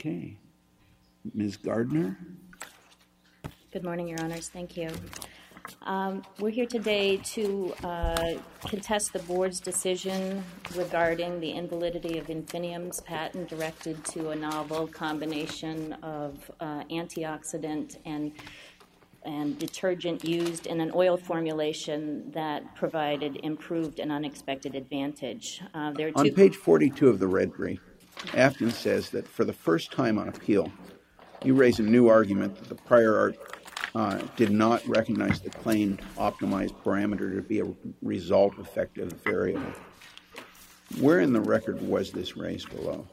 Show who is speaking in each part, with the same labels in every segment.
Speaker 1: Okay. Ms. Gardner?
Speaker 2: Good morning, Your Honors. Thank you. We're here today to contest the board's decision regarding the invalidity of Infinium's patent directed to a novel combination of antioxidant and detergent used in an oil formulation that provided improved and unexpected advantage.
Speaker 1: On page 42 of the red brief, Afton says that for the first time on appeal, you raise a new argument that the prior art did not recognize the claimed optimized parameter to be a result-effective variable. Where in the record was this raised below?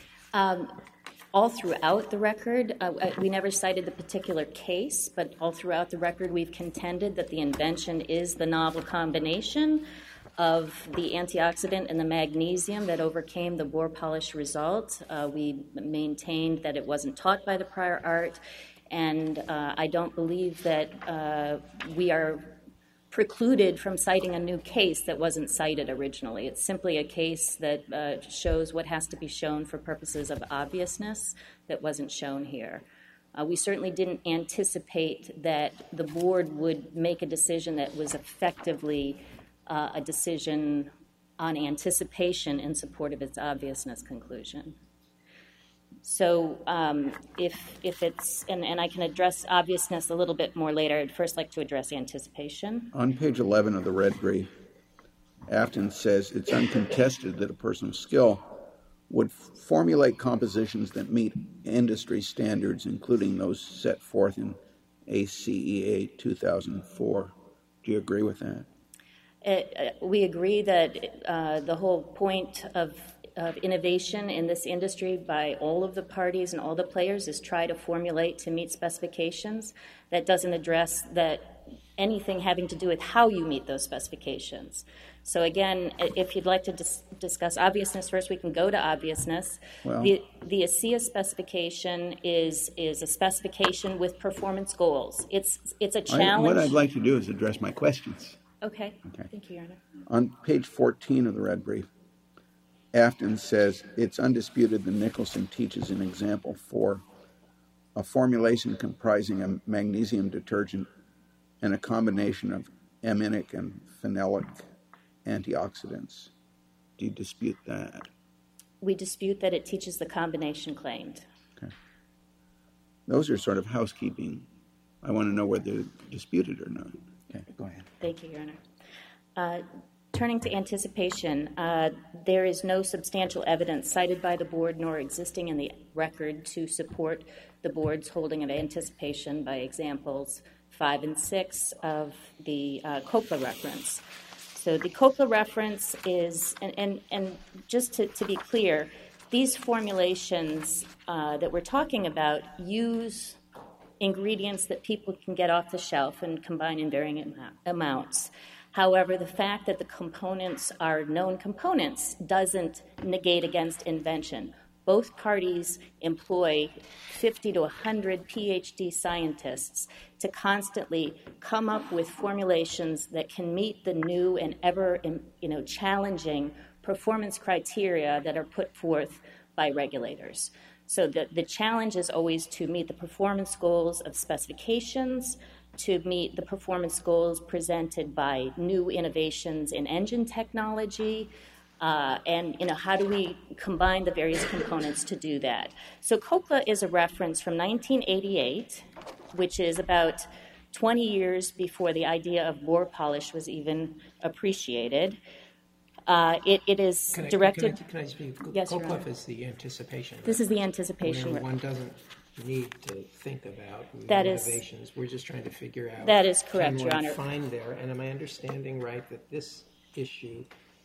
Speaker 2: All throughout the record, we never cited the particular case, but all throughout the record we've contended that the invention is the novel combination of the antioxidant and the magnesium that overcame the bore polish result. We maintained that it wasn't taught by the prior art, and I don't believe that we are precluded from citing a new case that wasn't cited originally. It's simply a case that shows what has to be shown for purposes of obviousness that wasn't shown here. We certainly didn't anticipate that the board would make a decision that was effectively a decision on anticipation in support of its obviousness conclusion. So if it's, and I can address obviousness a little bit more later, I'd first like to address anticipation.
Speaker 1: On page 11 of the red brief, Afton says it's uncontested that a person of skill would formulate compositions that meet industry standards, including those set forth in ACEA 2004. Do you agree with that?
Speaker 2: We agree that the whole point of innovation in this industry by all of the parties and all the players is try to formulate to meet specifications. That doesn't address anything having to do with how you meet those specifications. So again, if you'd like to discuss obviousness first, we can go to obviousness.
Speaker 1: Well,
Speaker 2: the ASEA specification is a specification with performance goals. It's a challenge.
Speaker 1: What I'd like to do is address my questions.
Speaker 2: Okay. Thank you, Your Honor.
Speaker 1: On page 14 of the red brief, Afton says it's undisputed that Nicholson teaches in example 4 a formulation comprising a magnesium detergent and a combination of aminic and phenolic antioxidants. Do you dispute that?
Speaker 2: We dispute that it teaches the combination claimed.
Speaker 1: Okay. Those are sort of housekeeping. I want to know whether they're disputed or not. Okay, go ahead.
Speaker 2: Thank you, Your Honor. Turning to anticipation, there is no substantial evidence cited by the board nor existing in the record to support the board's holding of anticipation by examples 5 and 6 of the COPLA reference. So the COPLA reference is, and just to be clear, these formulations that we're talking about use ingredients that people can get off the shelf and combine in varying amounts. However, the fact that the components are known components doesn't negate against invention. Both parties employ 50 to 100 PhD scientists to constantly come up with formulations that can meet the new and ever challenging performance criteria that are put forth by regulators. So the challenge is always to meet the performance goals of specifications, to meet the performance goals presented by new innovations in engine technology, and how do we combine the various components to do that. So COPLA is a reference from 1988, which is about 20 years before the idea of bore polish was even appreciated. It is directed...
Speaker 3: Can I speak?
Speaker 2: Yes,
Speaker 3: COPLA is the anticipation.
Speaker 2: This is the anticipation.
Speaker 3: Where one doesn't need to think about
Speaker 2: that
Speaker 3: innovations. We're just trying to figure out...
Speaker 2: That is correct, Your Honor.
Speaker 3: Find there. And am I understanding right that this issue,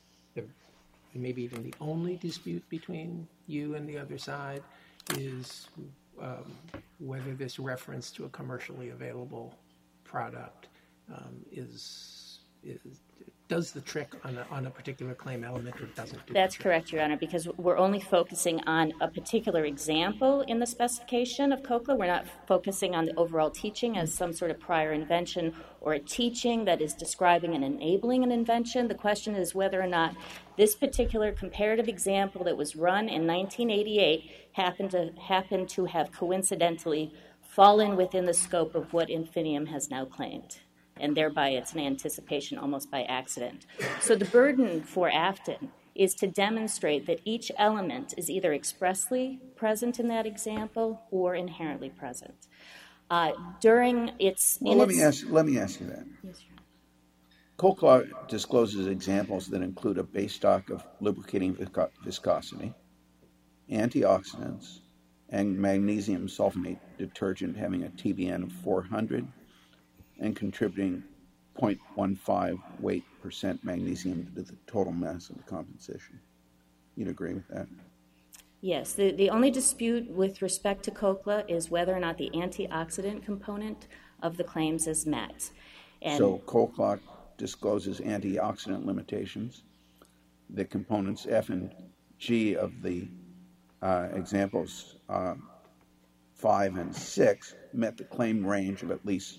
Speaker 3: maybe even the only dispute between you and the other side, is whether this reference to a commercially available product does the trick on a particular claim element or doesn't do
Speaker 2: That's
Speaker 3: the trick.
Speaker 2: correct, Your Honor, because we're only focusing on a particular example in the specification of COCLA. We're not focusing on the overall teaching as some sort of prior invention or a teaching that is describing and enabling an invention. The question is whether or not this particular comparative example that was run in 1988 happened to have coincidentally fallen within the scope of what Infinium has now claimed. And thereby it's an anticipation almost by accident. So the burden for Afton is to demonstrate that each element is either expressly present in that example or inherently present. During its...
Speaker 1: Well, let me ask you that.
Speaker 2: Yes, Your
Speaker 1: COCLA discloses examples that include a base stock of lubricating viscosity, antioxidants, and magnesium sulfonate detergent having a TBN of 400 and contributing 0.15 weight percent magnesium to the total mass of the composition. You'd agree with that?
Speaker 2: Yes, the only dispute with respect to COCLA is whether or not the antioxidant component of the claims is met. And
Speaker 1: so COCLA discloses antioxidant limitations. The components F and G of the examples 5 and 6 met the claim range of at least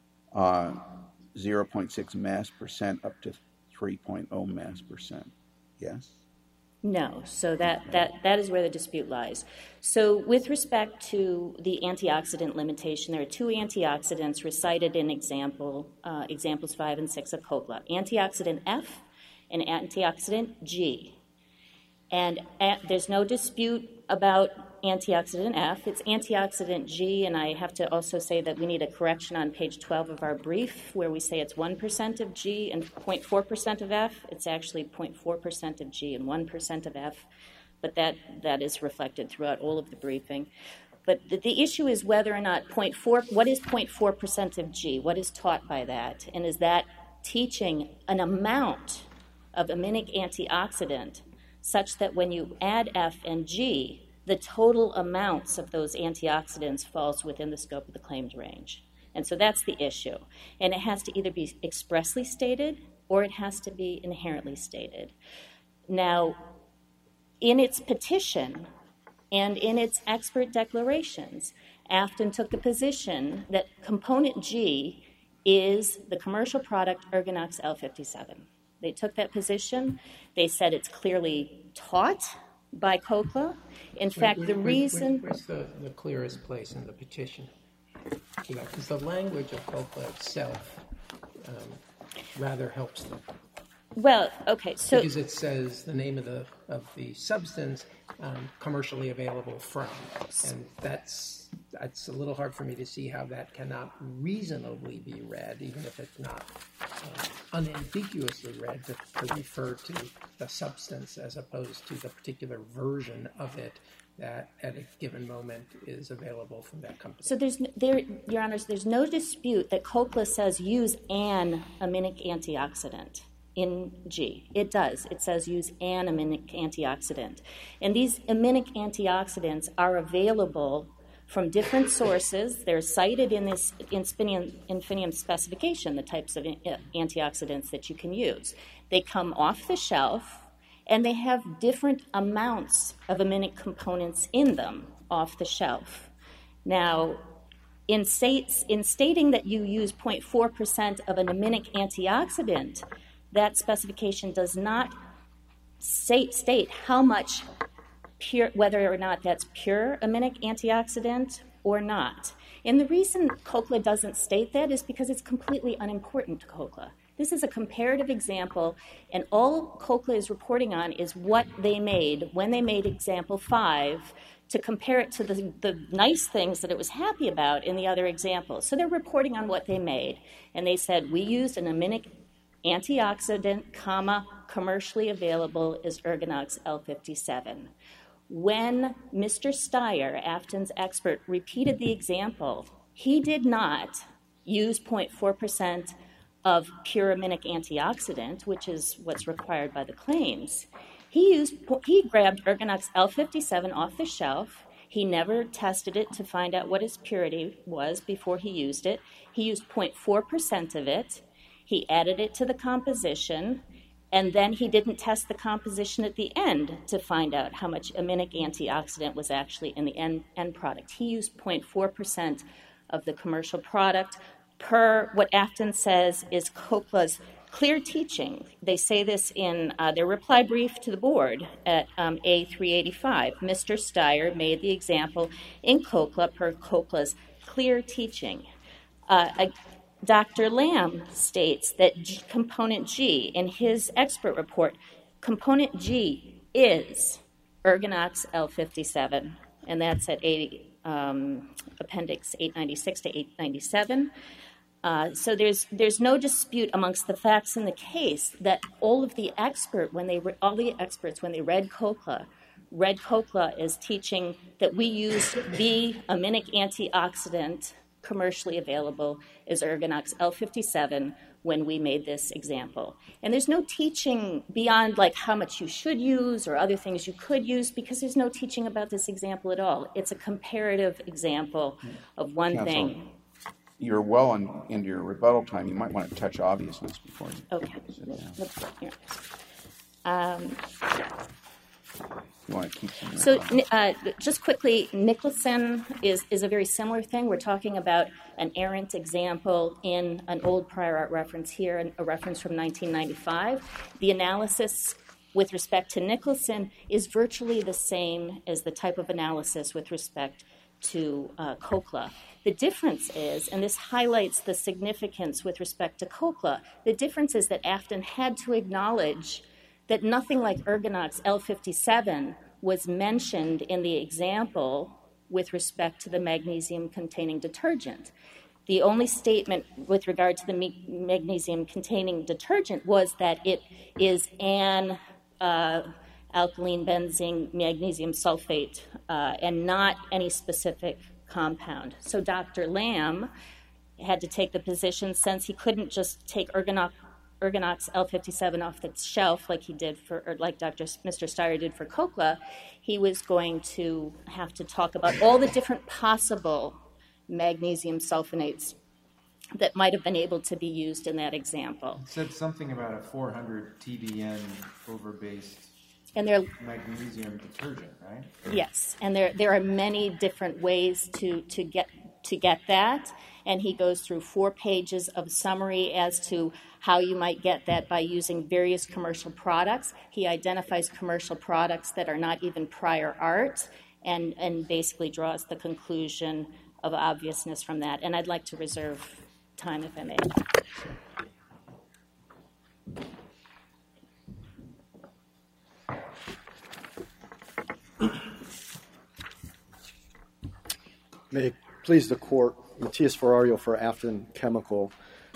Speaker 1: 0.6 mass percent up to 3.0 mass percent. Yes?
Speaker 2: no, so that is where the dispute lies. So with respect to the antioxidant limitation, there are two antioxidants recited in examples 5 and 6 of COCLA, antioxidant F and antioxidant G. And there's no dispute about antioxidant F. It's antioxidant G, and I have to also say that we need a correction on page 12 of our brief where we say it's 1% of G and 0.4% of F. It's actually 0.4% of G and 1% of F, but that is reflected throughout all of the briefing. But the issue is whether or not what is 0.4% of G? What is taught by that? And is that teaching an amount of aminic antioxidant such that when you add F and G, the total amounts of those antioxidants falls within the scope of the claimed range. And so that's the issue. And it has to either be expressly stated or it has to be inherently stated. Now, in its petition and in its expert declarations, Afton took the position that component G is the commercial product Ergonox L57. They took that position. They said it's clearly taught by COCLA. In fact, the reason...
Speaker 3: Where's the clearest place in the petition? Because the language of COCLA itself rather helps them.
Speaker 2: Well, okay, so...
Speaker 3: Because it says the name of the substance commercially available from. And that's a little hard for me to see how that cannot reasonably be read, even if it's not unambiguously read, to refer to the substance as opposed to the particular version of it that at a given moment is available from that company.
Speaker 2: So Your Honors, there's no dispute that COCLA says use an aminic antioxidant in G. It does. It says use an aminic antioxidant. And these aminic antioxidants are available from different sources. They're cited in this Infinium specification, the types of antioxidants that you can use. They come off the shelf, and they have different amounts of aminic components in them off the shelf. Now, in stating that you use 0.4% of an aminic antioxidant, that specification does not state how much whether or not that's pure aminic antioxidant or not. And the reason COCLA doesn't state that is because it's completely unimportant to COCLA. This is a comparative example, and all COCLA is reporting on is what they made when they made example 5 to compare it to the nice things that it was happy about in the other examples. So they're reporting on what they made. And they said, we used an aminic antioxidant, commercially available is Ergonox L57. When Mr. Steyer, Afton's expert, repeated the example, he did not use 0.4% of pure aminic antioxidant, which is what's required by the claims. He grabbed Ergonox L57 off the shelf. He never tested it to find out what its purity was before he used it. He used 0.4% of it. He added it to the composition, and then he didn't test the composition at the end to find out how much aminic antioxidant was actually in the end product. He used 0.4% of the commercial product per what Afton says is COCLA's clear teaching. They say this in their reply brief to the board at A385. Mr. Steyer made the example in COCLA per COCLA's clear teaching. Dr. Lamb states that component G, in his expert report, component G is Ergonox L57, and that's at Appendix 896 to 897. So there's no dispute amongst the facts in the case that all the experts, when they read COCLA as teaching that we use the aminic antioxidant commercially available as Ergonox L57 when we made this example. And there's no teaching beyond like how much you should use or other things you could use, because there's no teaching about this example at all. It's a comparative example of one thing.
Speaker 1: You're well into your rebuttal time. You might want to touch obviousness before you sit down.
Speaker 2: Let's go here.
Speaker 1: You want to keep some.
Speaker 2: So just quickly, Nicholson is a very similar thing. We're talking about an errant example in an old prior art reference here, and a reference from 1995. The analysis with respect to Nicholson is virtually the same as the type of analysis with respect to COCLA. The difference is, and this highlights the significance with respect to COCLA, the difference is that Afton had to acknowledge that nothing like Ergonox L57 was mentioned in the example with respect to the magnesium-containing detergent. The only statement with regard to the magnesium-containing detergent was that it is an alkaline benzene magnesium sulfate and not any specific compound. So Dr. Lamb had to take the position, since he couldn't just take Ergonox L57 off the shelf like he did like Mr. Steyer did for COCLA, he was going to have to talk about all the different possible magnesium sulfonates that might have been able to be used in that example.
Speaker 4: It said something about a 400 TBN over-based
Speaker 2: and there,
Speaker 4: magnesium detergent, right?
Speaker 2: Yes, and there are many different ways to get that, and he goes through 4 pages of summary as to how you might get that by using various commercial products. He identifies commercial products that are not even prior art, and basically draws the conclusion of obviousness from that. And I'd like to reserve time, if I may.
Speaker 5: May it please the Court, Matthias Ferrario for Afton Chemical.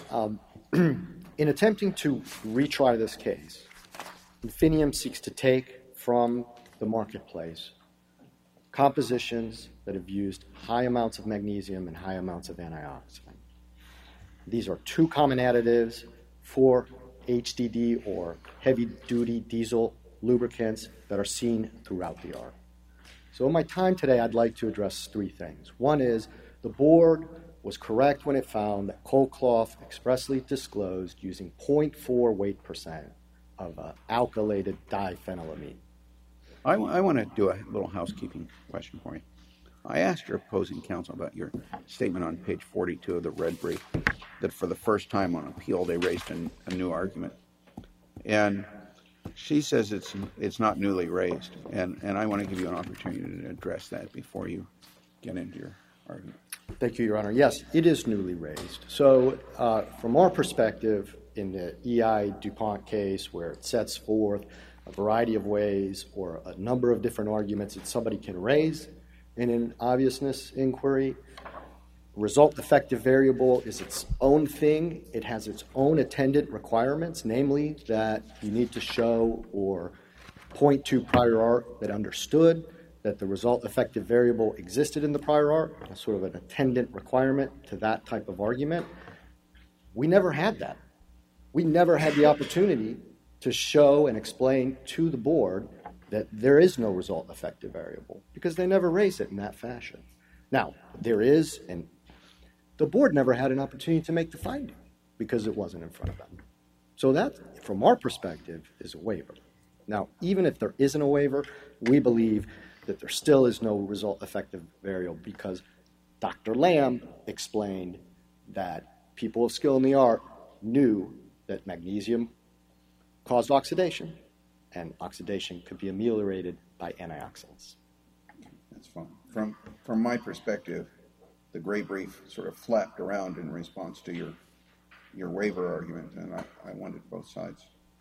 Speaker 5: In attempting to retry this case, Infinium seeks to take from the marketplace compositions that have used high amounts of magnesium and high amounts of antioxidant. These are 2 common additives for HDD or heavy-duty diesel lubricants that are seen throughout the art. So in my time today, I'd like to address 3 things. One is the board was correct when it found that Colclough expressly disclosed using 0.4 weight percent of alkylated diphenylamine.
Speaker 1: I want to do a little housekeeping question for you. I asked your opposing counsel about your statement on page 42 of the red brief, that for the first time on appeal they raised a new argument. And she says it's not newly raised, and I want to give you an opportunity to address that before you get into your argument.
Speaker 5: Thank you, Your Honor. Yes, it is newly raised. So from our perspective, in the E.I. DuPont case, where it sets forth a variety of ways or a number of different arguments that somebody can raise in an obviousness inquiry, result effective variable is its own thing. It has its own attendant requirements, namely that you need to show or point to prior art that understood that the result effective variable existed in the prior art, a sort of an attendant requirement to that type of argument. We never had that. We never had the opportunity to show and explain to the board that there is no result effective variable, because they never raised it in that fashion. Now, there is, and the board never had an opportunity to make the finding. because it wasn't in front of them. So that, from our perspective, is a waiver. Now, even if there isn't a waiver, we believe that there still is no result effective variable because Dr. Lamb explained that people of skill in the art knew that magnesium caused oxidation, and oxidation could be ameliorated by antioxidants.
Speaker 1: That's fine. From my perspective, the gray brief sort of flapped around in response to your waiver argument, and I wanted both sides.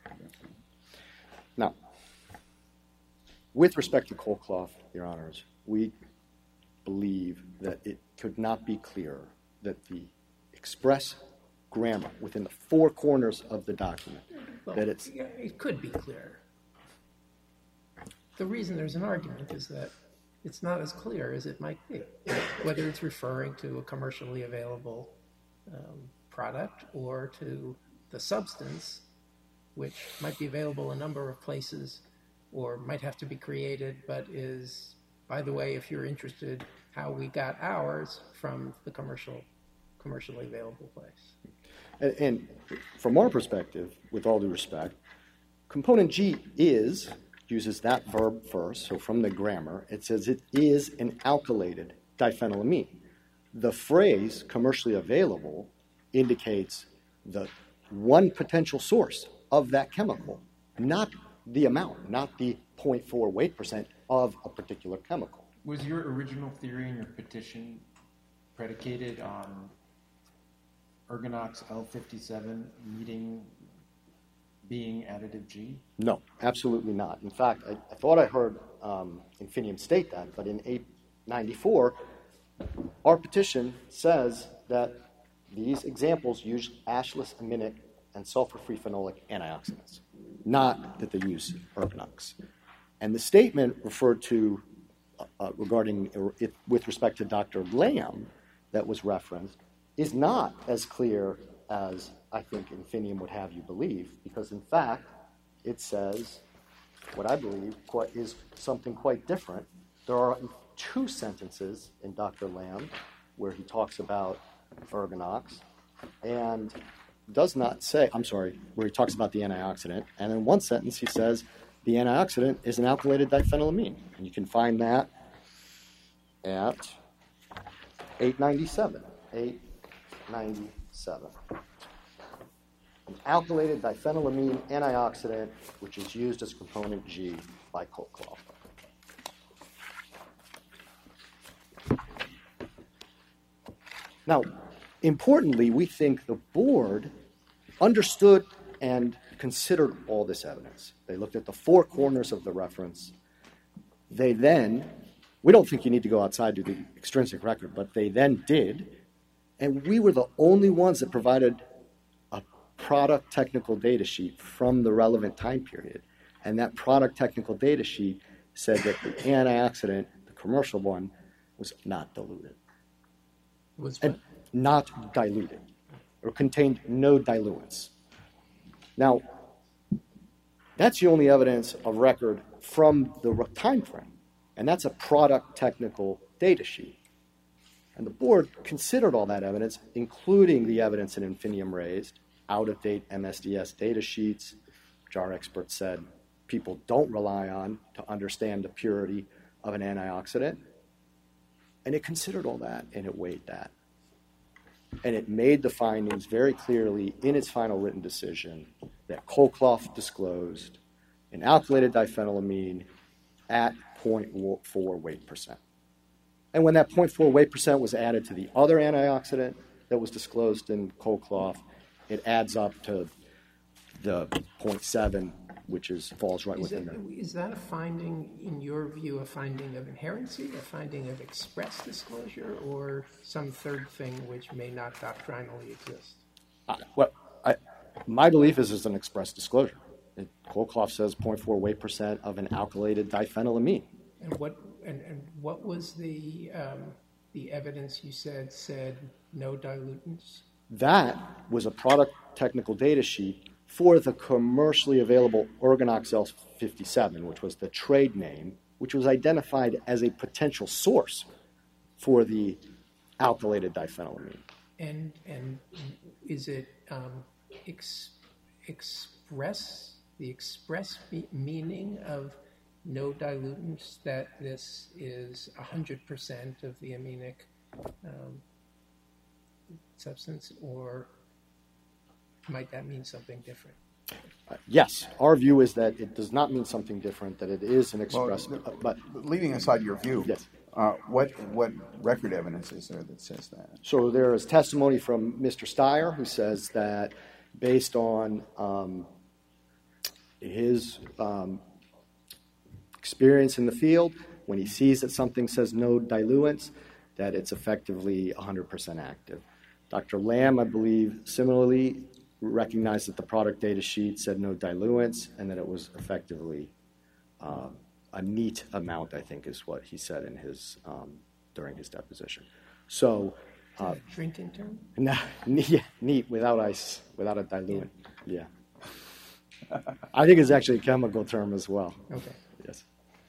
Speaker 5: Now, with respect to Colclough, Your Honors, we believe that it could not be clearer that the express grammar within the four corners of the document, that it's...
Speaker 3: Yeah, it could be clearer. The reason there's an argument is that it's not as clear as it might be, whether it's referring to a commercially available product or to the substance, which might be available a number of places or might have to be created, but is, by the way, if you're interested, how we got ours from the commercially available place.
Speaker 5: And from our perspective, with all due respect, component G uses that verb first, so from the grammar, it says it is an alkylated diphenylamine. The phrase commercially available indicates the one potential source of that chemical, not the amount, not the 0.4 weight percent of a particular chemical.
Speaker 4: Was your original theory in your petition predicated on Ergonox L57 being additive G?
Speaker 5: No, absolutely not. In fact, I thought I heard Infinium state that, but in 894, our petition says that these examples use ashless aminic and sulfur-free phenolic antioxidants, not that they use Ergonox. And the statement referred to regarding it with respect to Dr. Lamb that was referenced is not as clear as I think Infinium would have you believe, because in fact, it says what I believe is something quite different. There are two sentences in Dr. Lamb where he talks about Ergonox and does not say, where he talks about the antioxidant, and in one sentence he says the antioxidant is an alkylated diphenylamine. And you can find that at 897. 897. An alkylated diphenylamine antioxidant, which is used as component G by Colclough. Now, importantly, we think the board understood and considered all this evidence. They looked at the four corners of the reference. They then, we don't think you need to go outside to the extrinsic record, but they then did, and we were the only ones that provided a product technical data sheet from the relevant time period. And that product technical data sheet said that the antioxidant, the commercial one, was not diluted. Not diluted, or contained no diluents. Now, that's the only evidence of record from the time frame, and that's a product technical data sheet. And the board considered all that evidence, including the evidence that Infinium raised, out-of-date MSDS data sheets, which our experts said people don't rely on to understand the purity of an antioxidant. And it considered all that, and it weighed that. And it made the findings very clearly in its final written decision that Colclough disclosed an alkylated diphenylamine at 0.4 weight percent. And when that 0.4 weight percent was added to the other antioxidant that was disclosed in Colclough, it adds up to the 0.7, which falls right within there.
Speaker 3: Is that a finding, in your view, a finding of inherency, a finding of express disclosure, or some third thing which may not doctrinally exist?
Speaker 5: My belief is it's an express disclosure. Colclough says 0.4 weight percent of an alkylated diphenylamine.
Speaker 3: And what was the evidence you said no dilutants?
Speaker 5: That was a product technical data sheet for the commercially available Ergonox L57, which was the trade name, which was identified as a potential source for the alkylated diphenylamine.
Speaker 3: And is it express the meaning of no dilutants, that this is 100% of the aminic substance, or might that mean something different?
Speaker 5: Yes, our view is that it does not mean something different, that it is an express.
Speaker 1: But leaving aside your view,
Speaker 5: yes.
Speaker 1: What record evidence is there that says that?
Speaker 5: So there is testimony from Mr. Steyer, who says that based on his experience in the field, when he sees that something says no diluents, that it's effectively 100% active. Dr. Lamb, I believe, similarly recognized that the product data sheet said no diluents and that it was effectively a neat amount, I think is what he said in his during his deposition. So
Speaker 3: Drinking term?
Speaker 5: Yeah, neat, without ice, without a diluent. Yeah. I think it's actually a chemical term as well.
Speaker 3: Okay.
Speaker 5: Yes.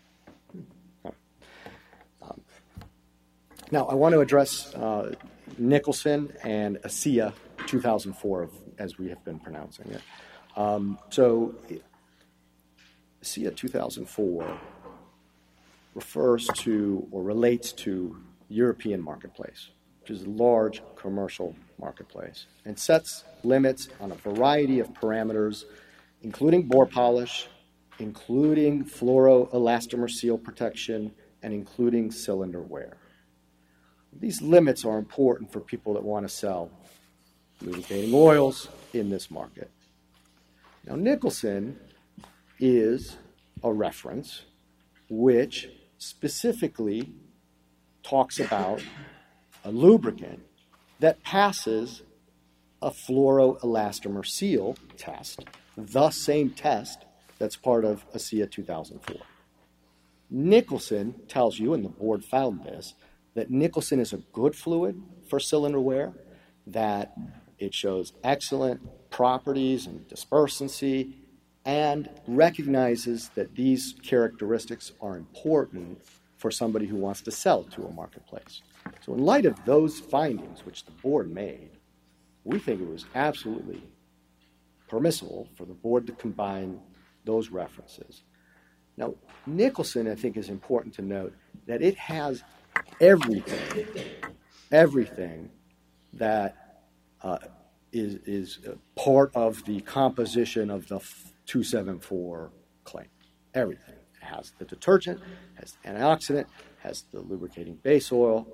Speaker 5: Now, I want to address Nicholson and ASEA 2004, as we have been pronouncing it. So ASEA 2004 refers to or relates to European marketplace, which is a large commercial marketplace, and sets limits on a variety of parameters, including bore polish, including fluoroelastomer seal protection, and including cylinder wear. These limits are important for people that want to sell lubricating oils in this market. Now, Nicholson is a reference which specifically talks about a lubricant that passes a fluoroelastomer seal test, the same test that's part of ASEA 2004. Nicholson tells you, and the board found this, that Nicholson is a good fluid for cylinder wear, that it shows excellent properties and dispersancy, and recognizes that these characteristics are important for somebody who wants to sell to a marketplace. So in light of those findings, which the board made, we think it was absolutely permissible for the board to combine those references. Now, Nicholson, I think, is important to note that it has everything that is part of the composition of the 274 claim. Everything. It has the detergent, has the antioxidant, has the lubricating base oil.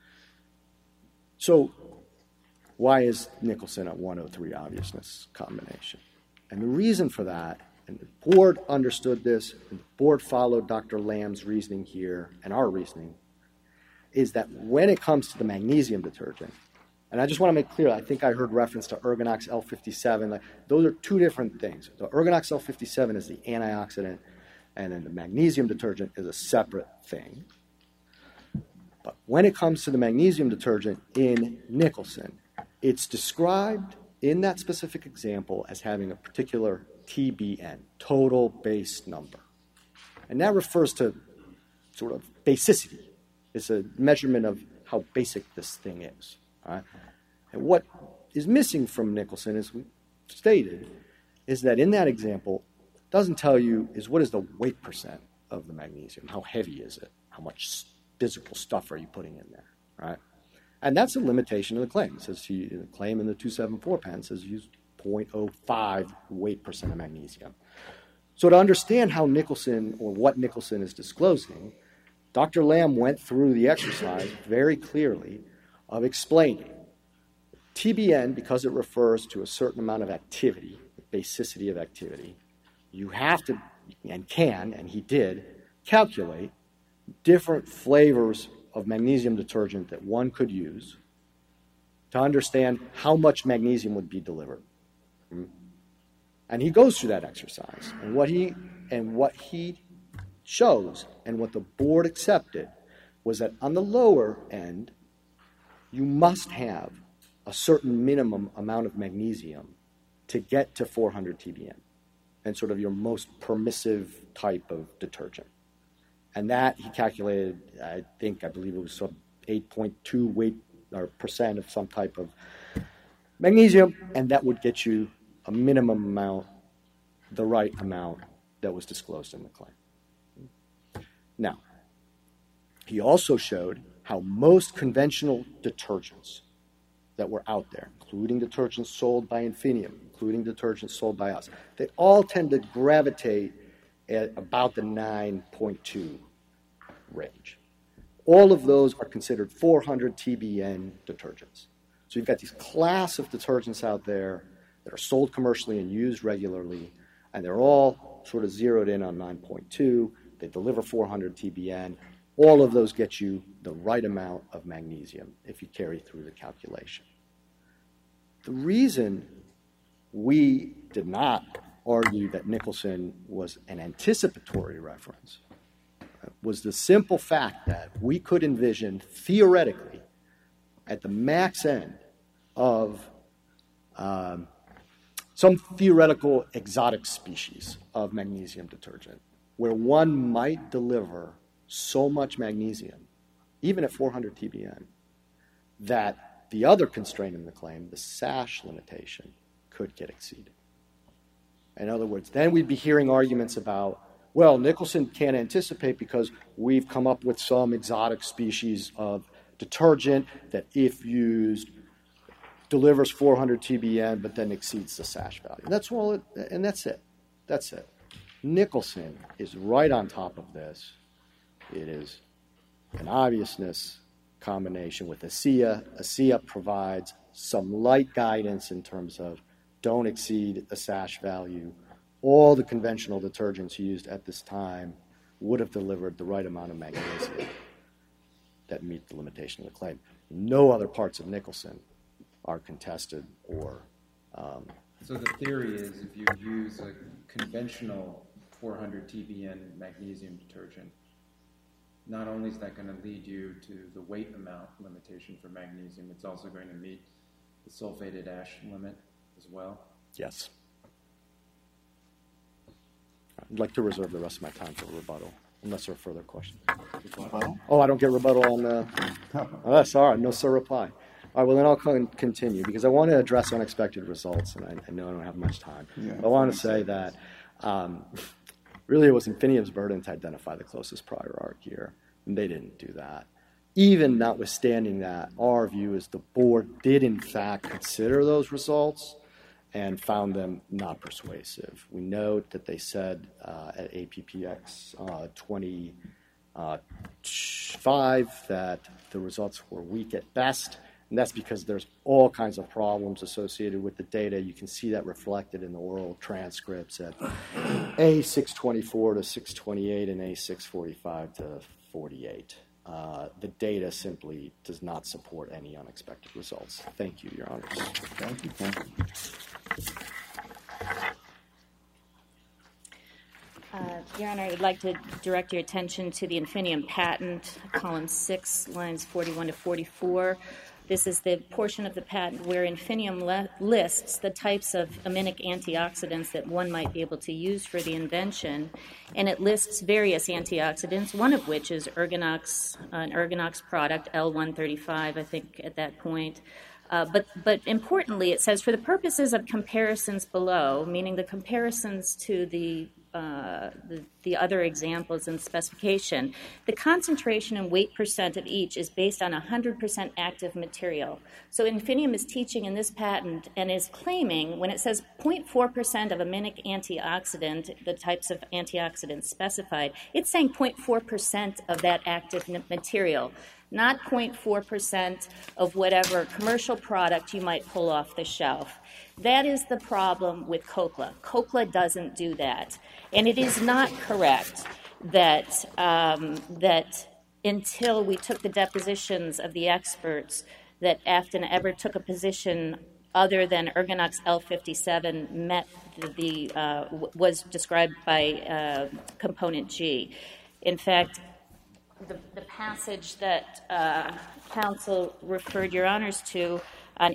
Speaker 5: So why is Nicholson a 103 obviousness combination? And the reason for that, and the board understood this, and the board followed Dr. Lamb's reasoning here and our reasoning, is that when it comes to the magnesium detergent, and I just want to make clear, I think I heard reference to Ergonox L57. Those are two different things. The Ergonox L57 is the antioxidant, and then the magnesium detergent is a separate thing. But when it comes to the magnesium detergent in Nicholson, it's described in that specific example as having a particular TBN, total base number. And that refers to sort of basicity. It's a measurement of how basic this thing is. All right? And what is missing from Nicholson, as we stated, is that in that example, it doesn't tell you is what is the weight percent of the magnesium, how heavy is it, how much physical stuff are you putting in there, right? And that's a limitation of the claim. It says the claim in the 274 patent says use 0.05 weight percent of magnesium. So to understand how Nicholson, or what Nicholson is disclosing, Dr. Lamb went through the exercise very clearly of explaining TBN, because it refers to a certain amount of activity, basicity of activity, you have to, and can, and he did, calculate different flavors of magnesium detergent that one could use to understand how much magnesium would be delivered. And he goes through that exercise. And what he shows, and what the board accepted, was that on the lower end, you must have a certain minimum amount of magnesium to get to 400 TBN, and sort of your most permissive type of detergent. And that he calculated, I believe it was some 8.2 weight or percent of some type of magnesium, and that would get you a minimum amount, the right amount that was disclosed in the claim. Now, he also showed how most conventional detergents that were out there, including detergents sold by Infinium, including detergents sold by us, they all tend to gravitate at about the 9.2 range. All of those are considered 400 TBN detergents. So you've got these class of detergents out there that are sold commercially and used regularly, and they're all sort of zeroed in on 9.2. They deliver 400 TBN. All of those get you the right amount of magnesium if you carry through the calculation. The reason we did not argue that Nicholson was an anticipatory reference was the simple fact that we could envision theoretically at the max end of some theoretical exotic species of magnesium detergent where one might deliver so much magnesium, even at 400 TBN, that the other constraint in the claim, the SASH limitation, could get exceeded. In other words, then we'd be hearing arguments about, well, Nicholson can't anticipate because we've come up with some exotic species of detergent that, if used, delivers 400 TBN but then exceeds the SASH value. That's all, and that's it. That's it. Nicholson is right on top of this. It is an obviousness combination with ASEA. ASEA provides some light guidance in terms of don't exceed a SASH value. All the conventional detergents used at this time would have delivered the right amount of magnesium that meet the limitation of the claim. No other parts of Nicholson are contested or...
Speaker 4: So the theory is if you use a conventional 400 TBN magnesium detergent, not only is that going to lead you to the weight amount limitation for magnesium, it's also going to meet the sulfated ash limit as well?
Speaker 5: Yes. I'd like to reserve the rest of my time for rebuttal, unless there are further questions.
Speaker 1: Rebuttal?
Speaker 5: Oh, I don't get rebuttal on the... Oh, that's all right. No, sir, reply. All right, well, then I'll continue, because I want to address unexpected results, and I know I don't have much time.
Speaker 1: Yeah,
Speaker 5: I want to say that really it was Infinium's burden to identify the closest prior art here, and they didn't do that. Even notwithstanding that, our view is the board did, in fact, consider those results and found them not persuasive. We note that they said at APPX 25 that the results were weak at best, and that's because there's all kinds of problems associated with the data. You can see that reflected in the oral transcripts at A624 to 628 and A645 to 48. The data simply does not support any unexpected results. Thank you, Your Honors.
Speaker 1: Thank you. Thank you.
Speaker 2: Your Honor, I'd like to direct your attention to the Infinium patent, column 6, lines 41 to 44. This is the portion of the patent where Infinium lists the types of aminic antioxidants that one might be able to use for the invention, and it lists various antioxidants, one of which is Ergonox, an Ergonox product, L135, I think, at that point. But importantly, it says, for the purposes of comparisons below, meaning the comparisons to the other examples in specification, the concentration and weight percent of each is based on 100% active material. So Infinium is teaching in this patent and is claiming, when it says 0.4% of aminic antioxidant, the types of antioxidants specified, it's saying 0.4% of that active material, not 0.4% of whatever commercial product you might pull off the shelf. That is the problem with COCLA. COCLA doesn't do that. And it is not correct that until we took the depositions of the experts that Afton ever took a position other than Ergonox L57 was described by component G. In fact, the passage that counsel referred your honors to on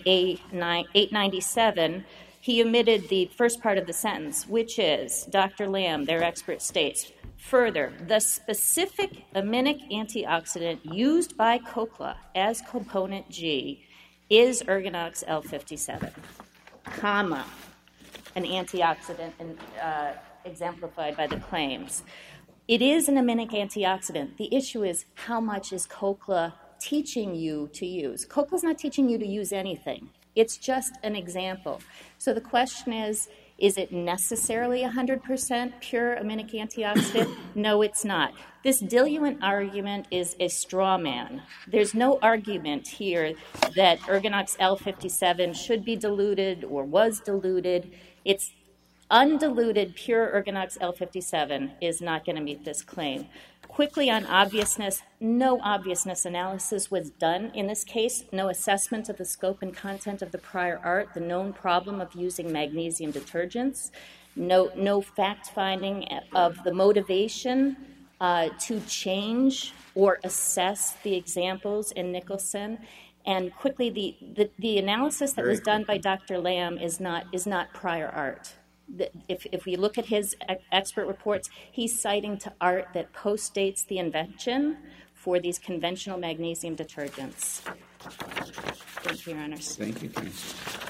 Speaker 2: A897, he omitted the first part of the sentence, which is, Dr. Lamb, their expert, states, further, the specific aminic antioxidant used by COCLA as component G is Ergonox L57, comma, an antioxidant exemplified by the claims. It is an aminic antioxidant. The issue is how much is COCLA teaching you to use? COCLA's not teaching you to use anything. It's just an example. So the question is it necessarily 100% pure aminic antioxidant? No, it's not. This diluent argument is a straw man. There's no argument here that Ergonox L57 should be diluted or was diluted. It's undiluted pure Ergonox L57 is not going to meet this claim. Quickly on obviousness, no obviousness analysis was done in this case, no assessment of the scope and content of the prior art, the known problem of using magnesium detergents, no fact-finding of the motivation to change or assess the examples in Nicholson. And quickly, the analysis that was done by Dr. Lamb is not prior art. If we look at his expert reports, he's citing to art that postdates the invention for these conventional magnesium detergents. Thank you, Your Honors.
Speaker 1: Thank you, counsel.